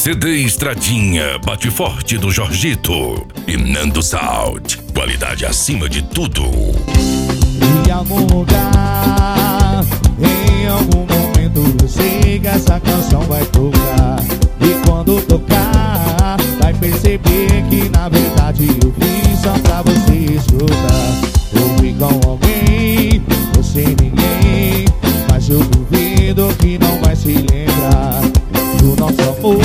CD Estradinha, Bate Forte do Jorgito e Nando Sound. Qualidade acima de tudo. Em algum lugar, em algum momento, eu sei que essa canção vai tocar. E quando tocar, vai perceber que na verdade eu fiz só pra você escutar. Ouvi com alguém, você ninguém, mas eu duvido que não vai se lembrar do nosso amor.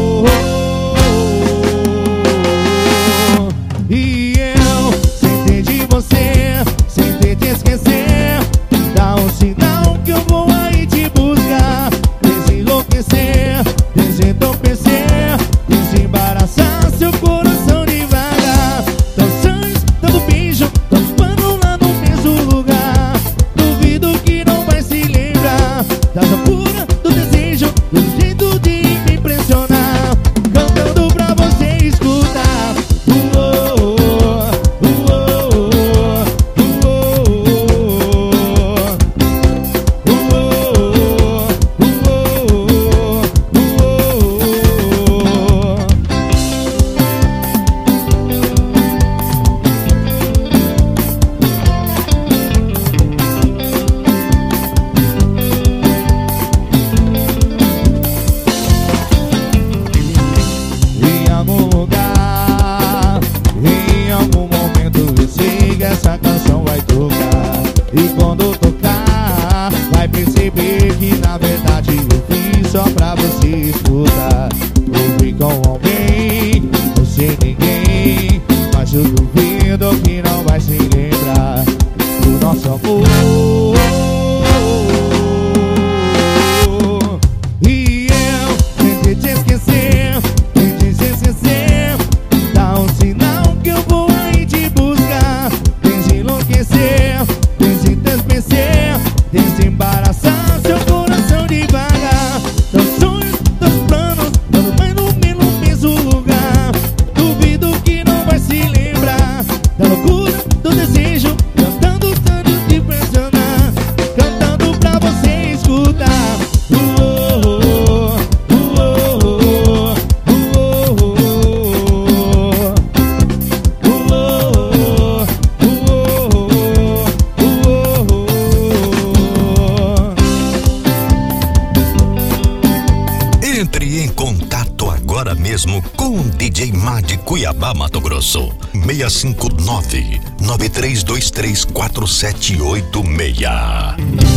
E eu, sem ter de você, sem ter de esquecer, dá um sinal que eu vou aí te buscar. Desenlouquecer, desentorpecer, desembaraçar seu coração devagar. Dançantes, dando beijo, dando pano lá no mesmo lugar. Duvido que não vai se lembrar da loucura, do desejo, do jeito de me impressionar. Cantando pra você escutar. Em algum lugar, em algum momento, eu sei que essa canção vai tocar. E quando tocar, vai perceber que na verdade eu fiz só pra você escutar. Ouvi com alguém, você ninguém, mas eu duvido que não vai se lembrar do nosso amor. E eu, tentei te esquecer, tentei te esquecer, dá um sinal que eu vou aí te buscar. Desenlouquecer, desentorpecer, desembaraçar seu coração devagar. Teus sonhos, teus planos, tudo vai no mesmo lugar. Duvido que não vai se lembrar da loucura, do desejo, cantando tanto te impressionar. Cantando pra você escutar. Entre em contato agora mesmo com o DJ Mad Cuiabá, Mato Grosso. 659-9323-4786.